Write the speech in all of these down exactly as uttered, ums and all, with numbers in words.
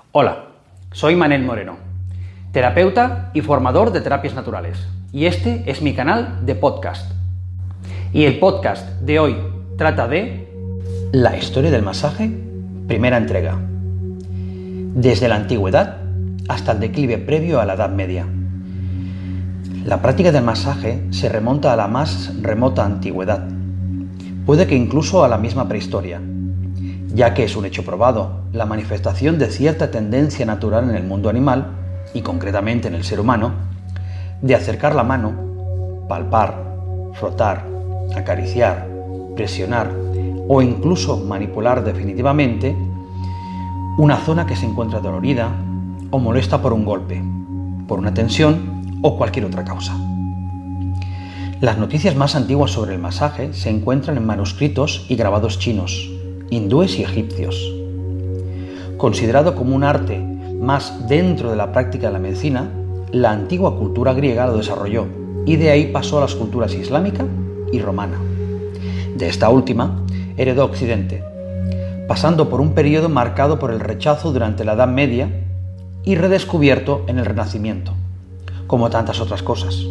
Hola, soy Manel Moreno, terapeuta y formador de terapias naturales, y este es mi canal de podcast. Y el podcast de hoy trata de la historia del masaje, primera entrega, desde la antigüedad hasta el declive previo a la Edad Media. La práctica del masaje se remonta a la más remota antigüedad, puede que incluso a la misma prehistoria, ya que es un hecho probado la manifestación de cierta tendencia natural en el mundo animal, y concretamente en el ser humano, de acercar la mano, palpar, frotar, acariciar, presionar o incluso manipular definitivamente una zona que se encuentra dolorida o molesta por un golpe, por una tensión o cualquier otra causa. Las noticias más antiguas sobre el masaje se encuentran en manuscritos y grabados chinos, hindúes y egipcios. Considerado como un arte más dentro de la práctica de la medicina, la antigua cultura griega lo desarrolló y de ahí pasó a las culturas islámica y romana. De esta última heredó Occidente, pasando por un periodo marcado por el rechazo durante la Edad Media y redescubierto en el Renacimiento, como tantas otras cosas.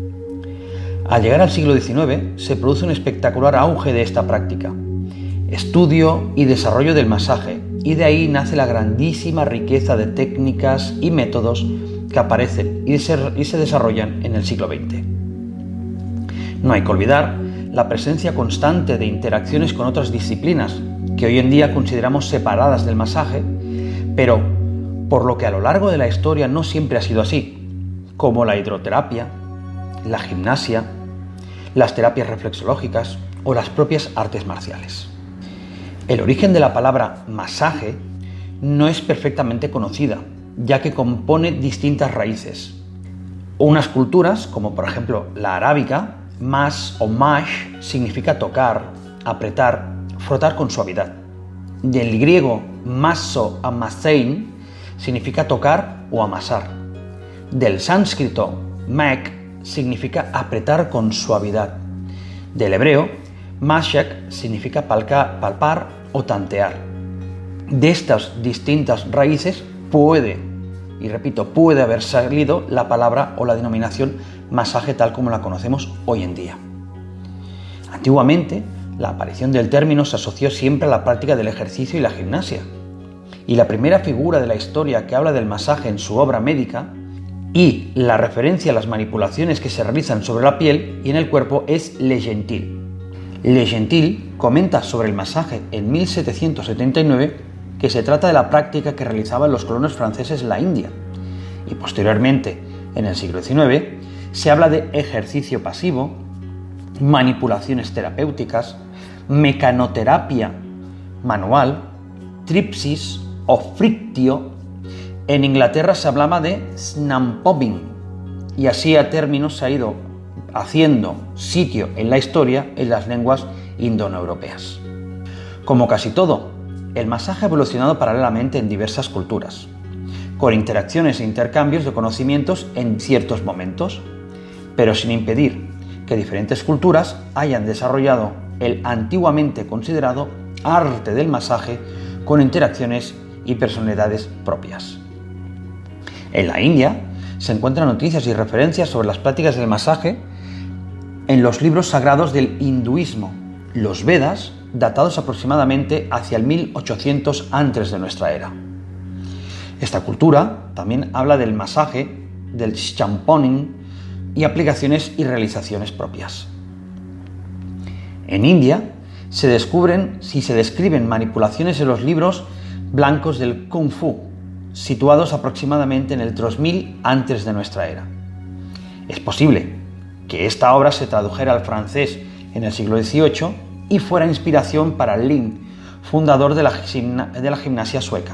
Al llegar al siglo diecinueve se produce un espectacular auge de esta práctica, estudio y desarrollo del masaje, y de ahí nace la grandísima riqueza de técnicas y métodos que aparecen y se, y se desarrollan en el siglo veinte. No hay que olvidar la presencia constante de interacciones con otras disciplinas que hoy en día consideramos separadas del masaje, pero por lo que a lo largo de la historia no siempre ha sido así, como la hidroterapia, la gimnasia, las terapias reflexológicas o las propias artes marciales. El origen de la palabra masaje no es perfectamente conocida, ya que compone distintas raíces. Unas culturas, como por ejemplo la arábica, mas o mash significa tocar, apretar, frotar con suavidad. Del griego masso amasein significa tocar o amasar. Del sánscrito mek significa apretar con suavidad. Del hebreo mashak significa palca, palpar o tantear. De estas distintas raíces puede, y repito, puede haber salido la palabra o la denominación masaje tal como la conocemos hoy en día. Antiguamente, la aparición del término se asoció siempre a la práctica del ejercicio y la gimnasia. Y la primera figura de la historia que habla del masaje en su obra médica y la referencia a las manipulaciones que se realizan sobre la piel y en el cuerpo es Le Gentil. Le Gentil comenta sobre el masaje en mil setecientos setenta y nueve que se trata de la práctica que realizaban los colonos franceses en la India, y posteriormente, en el siglo diecinueve, se habla de ejercicio pasivo, manipulaciones terapéuticas, mecanoterapia manual, tripsis o frictio. En Inglaterra se hablaba de snampobbing, y así a términos se ha ido haciendo sitio en la historia en las lenguas indoeuropeas. Como casi todo, el masaje ha evolucionado paralelamente en diversas culturas, con interacciones e intercambios de conocimientos en ciertos momentos, pero sin impedir que diferentes culturas hayan desarrollado el antiguamente considerado arte del masaje con interacciones y personalidades propias. En la India se encuentran noticias y referencias sobre las prácticas del masaje en los libros sagrados del hinduismo, los Vedas, datados aproximadamente hacia el mil ochocientos antes de nuestra era. Esta cultura también habla del masaje, del champoning y aplicaciones y realizaciones propias. En India se descubren si se describen manipulaciones en los libros blancos del Kung Fu, situados aproximadamente en el tres mil antes de nuestra era. Es posible que esta obra se tradujera al francés en el siglo dieciocho y fuera inspiración para Ling, fundador de la, gimna- de la gimnasia sueca.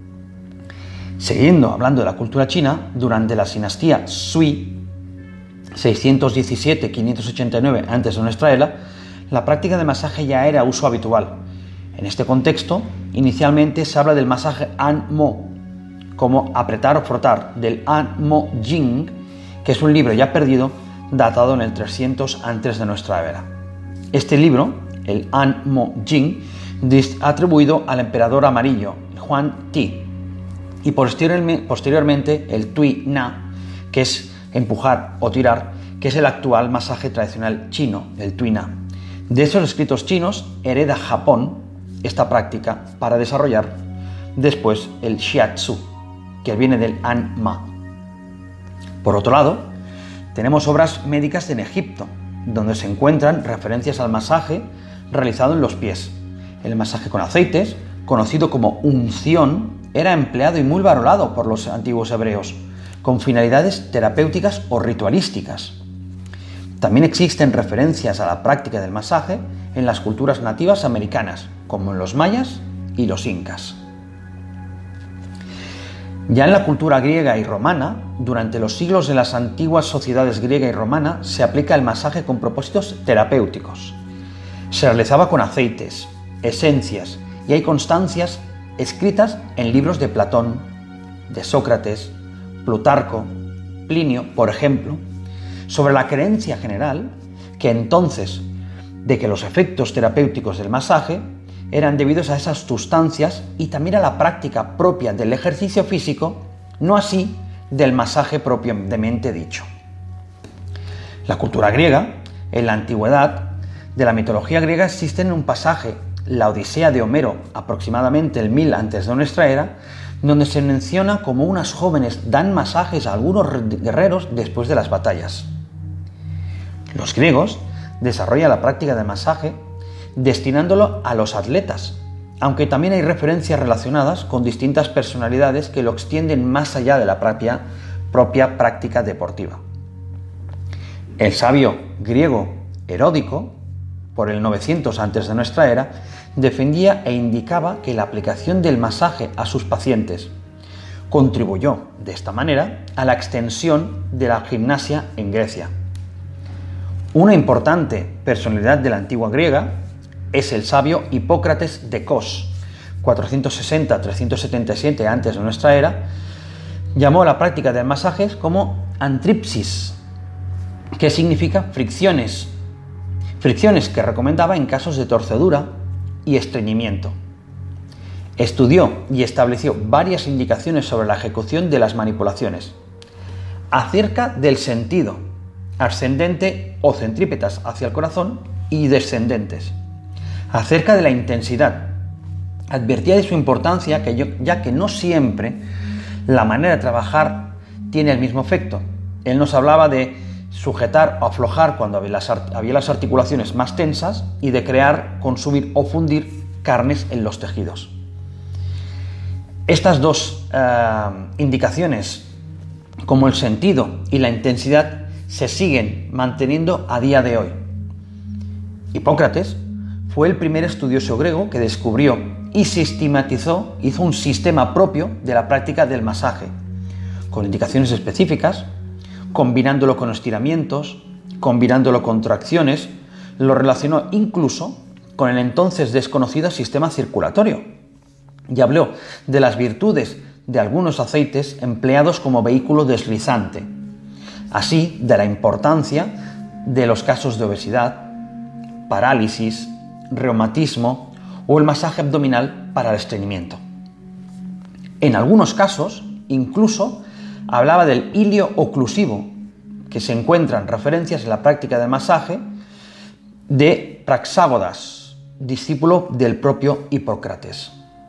Siguiendo hablando de la cultura china, durante la dinastía Sui, seiscientos diecisiete a quinientos ochenta y nueve antes de nuestra era, la práctica de masaje ya era uso habitual. En este contexto, inicialmente se habla del masaje An Mo, como apretar o frotar, del An Mo Jing, que es un libro ya perdido, datado en el trescientos antes de nuestra era. Este libro, el An Mo Jing, atribuido al emperador amarillo, Huang Ti. y posteriormente el Tui Na, que es empujar o tirar, que es el actual masaje tradicional chino, el Tui Na. De esos escritos chinos hereda Japón esta práctica para desarrollar después el Shiatsu, que viene del An Ma. Por otro lado, tenemos obras médicas en Egipto, donde se encuentran referencias al masaje realizado en los pies. El masaje con aceites, conocido como unción, era empleado y muy valorado por los antiguos hebreos, con finalidades terapéuticas o ritualísticas. También existen referencias a la práctica del masaje en las culturas nativas americanas, como en los mayas y los incas. Ya en la cultura griega y romana, durante los siglos de las antiguas sociedades griega y romana, se aplica el masaje con propósitos terapéuticos. Se realizaba con aceites, esencias, y hay constancias escritas en libros de Platón, de Sócrates, Plutarco, Plinio, por ejemplo, sobre la creencia general que entonces de que los efectos terapéuticos del masaje eran debidos a esas sustancias y también a la práctica propia del ejercicio físico, no así del masaje propiamente dicho. La cultura griega, en la antigüedad, de la mitología griega existe un pasaje, la Odisea de Homero, aproximadamente el mil antes de nuestra era, donde se menciona como unas jóvenes dan masajes a algunos guerreros después de las batallas. Los griegos desarrollan la práctica del masaje destinándolo a los atletas, aunque también hay referencias relacionadas con distintas personalidades que lo extienden más allá de la propia, propia práctica deportiva. El sabio griego Heródico, por el novecientos antes de nuestra era, defendía e indicaba que la aplicación del masaje a sus pacientes contribuyó, de esta manera, a la extensión de la gimnasia en Grecia. Una importante personalidad de la antigua griega es el sabio Hipócrates de Cos, cuatrocientos sesenta a trescientos setenta y siete antes de nuestra era, llamó a la práctica del masaje como antripsis, que significa fricciones, fricciones que recomendaba en casos de torcedura y estreñimiento. Estudió y estableció varias indicaciones sobre la ejecución de las manipulaciones, acerca del sentido, ascendente o centrípetas hacia el corazón y descendentes, acerca de la intensidad. Advertía de su importancia, que yo, ya que no siempre la manera de trabajar tiene el mismo efecto. Él nos hablaba de sujetar o aflojar cuando había las, había las articulaciones más tensas y de crear, consumir o fundir carnes en los tejidos. Estas dos eh, indicaciones, como el sentido y la intensidad, se siguen manteniendo a día de hoy. Hipócrates fue el primer estudioso griego que descubrió y sistematizó, hizo un sistema propio de la práctica del masaje, con indicaciones específicas, combinándolo con estiramientos, combinándolo con tracciones, lo relacionó incluso con el entonces desconocido sistema circulatorio y habló de las virtudes de algunos aceites empleados como vehículo deslizante, así de la importancia de los casos de obesidad, parálisis, reumatismo o el masaje abdominal para el estreñimiento. En algunos casos, incluso, hablaba del ilio oclusivo, que se encuentran referencias en la práctica del masaje de Praxágoras, discípulo del propio Hipócrates.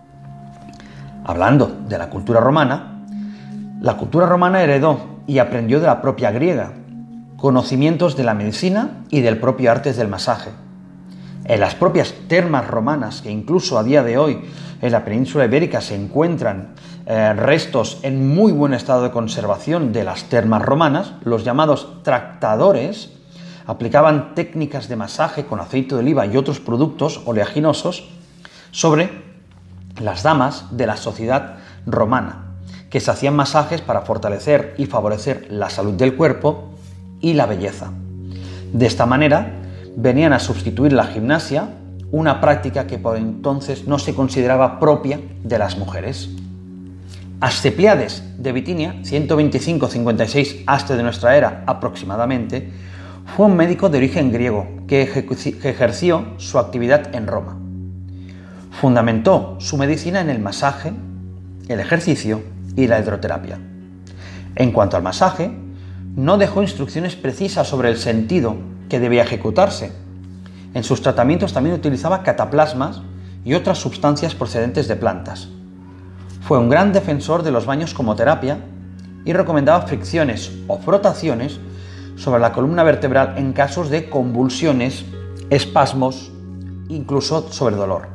Hablando de la cultura romana, la cultura romana heredó y aprendió de la propia griega conocimientos de la medicina y del propio arte del masaje. En las propias termas romanas, que incluso a día de hoy en la península ibérica se encuentran eh, restos en muy buen estado de conservación de las termas romanas, los llamados tractadores aplicaban técnicas de masaje con aceite de oliva y otros productos oleaginosos sobre las damas de la sociedad romana, que se hacían masajes para fortalecer y favorecer la salud del cuerpo y la belleza. De esta manera, venían a sustituir la gimnasia, una práctica que por entonces no se consideraba propia de las mujeres. Asclepiades de Bitinia, ciento veinticinco a cincuenta y seis antes de nuestra era aproximadamente, fue un médico de origen griego que, eje- que ejerció su actividad en Roma. Fundamentó su medicina en el masaje, el ejercicio y la hidroterapia. En cuanto al masaje, no dejó instrucciones precisas sobre el sentido que debía ejecutarse. En sus tratamientos también utilizaba cataplasmas y otras sustancias procedentes de plantas. Fue un gran defensor de los baños como terapia y recomendaba fricciones o frotaciones sobre la columna vertebral en casos de convulsiones, espasmos, incluso sobre dolor.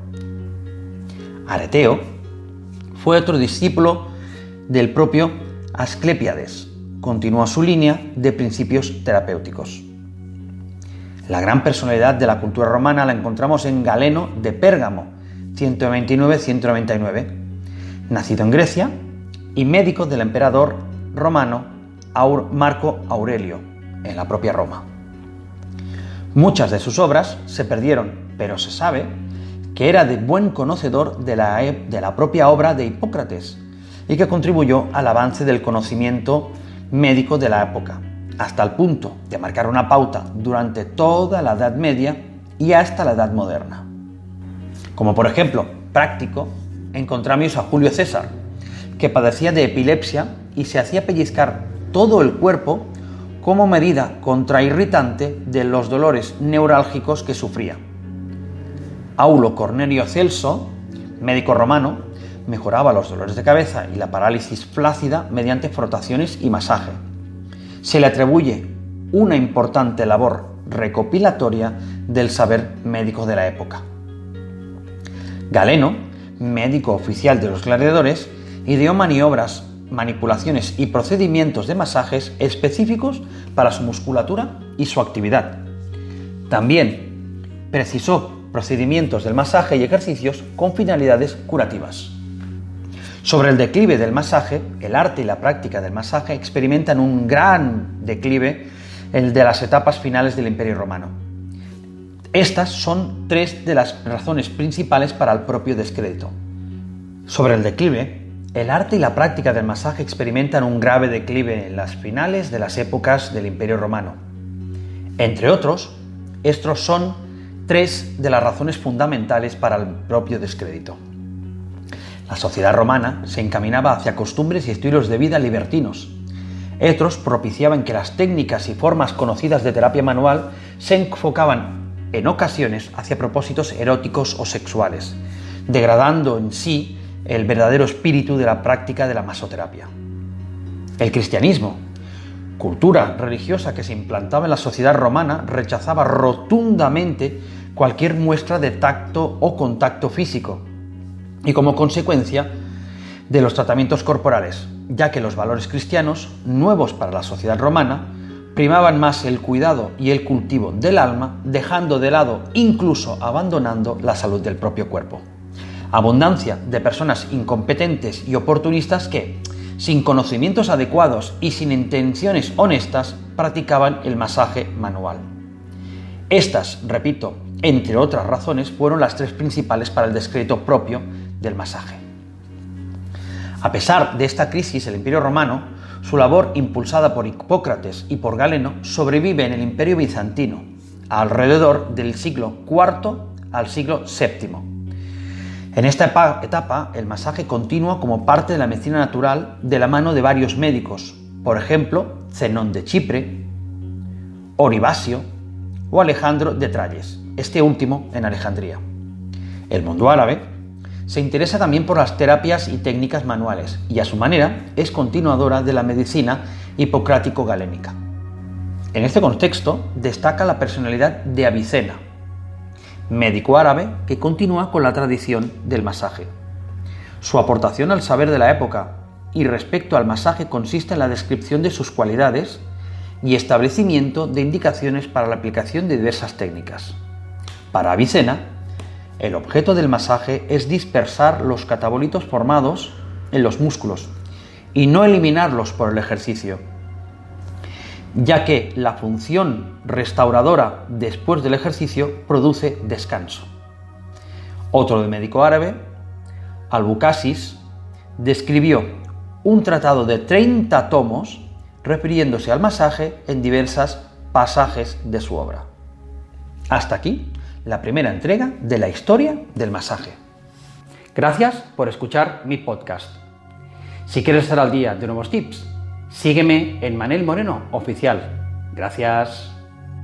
Areteo fue otro discípulo del propio Asclepíades. Continuó su línea de principios terapéuticos. La gran personalidad de la cultura romana la encontramos en Galeno de Pérgamo, ciento veintinueve a ciento noventa y nueve, nacido en Grecia y médico del emperador romano Marco Aurelio, en la propia Roma. Muchas de sus obras se perdieron, pero se sabe que era de buen conocedor de la, de la propia obra de Hipócrates y que contribuyó al avance del conocimiento médico de la época, hasta el punto de marcar una pauta durante toda la Edad Media y hasta la Edad Moderna. Como por ejemplo, práctico, encontramos a Julio César, que padecía de epilepsia y se hacía pellizcar todo el cuerpo como medida contrairritante de los dolores neurálgicos que sufría. Aulo Cornelio Celso, médico romano, mejoraba los dolores de cabeza y la parálisis flácida mediante frotaciones y masaje. Se le atribuye una importante labor recopilatoria del saber médico de la época. Galeno, médico oficial de los gladiadores, ideó maniobras, manipulaciones y procedimientos de masajes específicos para su musculatura y su actividad. También precisó procedimientos del masaje y ejercicios con finalidades curativas. Sobre el declive del masaje, el arte y la práctica del masaje experimentan un gran declive, el de las etapas finales del Imperio Romano. Estas son tres de las razones principales para el propio descrédito. Sobre el declive, el arte y la práctica del masaje experimentan un grave declive en las finales de las épocas del Imperio Romano. Entre otros, estos son tres de las razones fundamentales para el propio descrédito. La sociedad romana se encaminaba hacia costumbres y estilos de vida libertinos. Otros propiciaban que las técnicas y formas conocidas de terapia manual se enfocaban en ocasiones hacia propósitos eróticos o sexuales, degradando en sí el verdadero espíritu de la práctica de la masoterapia. El cristianismo, cultura religiosa que se implantaba en la sociedad romana, rechazaba rotundamente cualquier muestra de tacto o contacto físico y como consecuencia de los tratamientos corporales, ya que los valores cristianos, nuevos para la sociedad romana, primaban más el cuidado y el cultivo del alma, dejando de lado, incluso abandonando, la salud del propio cuerpo. Abundancia de personas incompetentes y oportunistas que, sin conocimientos adecuados y sin intenciones honestas, practicaban el masaje manual. Estas, repito, entre otras razones, fueron las tres principales para el descrédito propio del masaje. A pesar de esta crisis, el Imperio Romano, su labor impulsada por Hipócrates y por Galeno, sobrevive en el Imperio Bizantino, alrededor del siglo cuarto al siglo séptimo. En esta etapa, el masaje continúa como parte de la medicina natural de la mano de varios médicos, por ejemplo, Zenón de Chipre, Oribasio o Alejandro de Tralles, este último en Alejandría. El mundo árabe se interesa también por las terapias y técnicas manuales y a su manera es continuadora de la medicina hipocrático-galénica. En este contexto destaca la personalidad de Avicena, médico árabe que continúa con la tradición del masaje. Su aportación al saber de la época y respecto al masaje consiste en la descripción de sus cualidades y establecimiento de indicaciones para la aplicación de diversas técnicas. Para Avicena, el objeto del masaje es dispersar los catabolitos formados en los músculos y no eliminarlos por el ejercicio, ya que la función restauradora después del ejercicio produce descanso. Otro de médico árabe, Albucasis, describió un tratado de treinta tomos refiriéndose al masaje en diversos pasajes de su obra. Hasta aquí la primera entrega de la historia del masaje. Gracias por escuchar mi podcast. Si quieres estar al día de nuevos tips, sígueme en Manel Moreno Oficial. Gracias.